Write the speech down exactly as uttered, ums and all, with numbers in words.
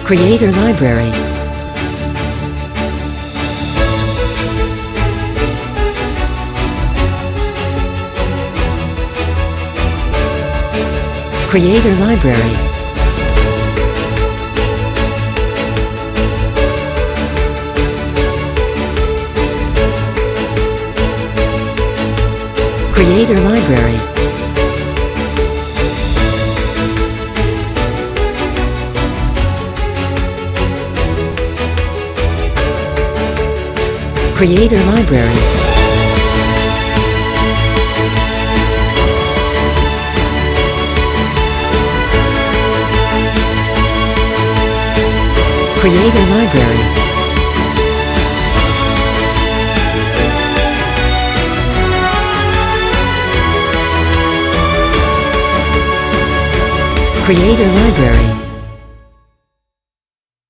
Creator Library. Creator Library. Creator Library. Creator Library. Creator Library. Creator Library.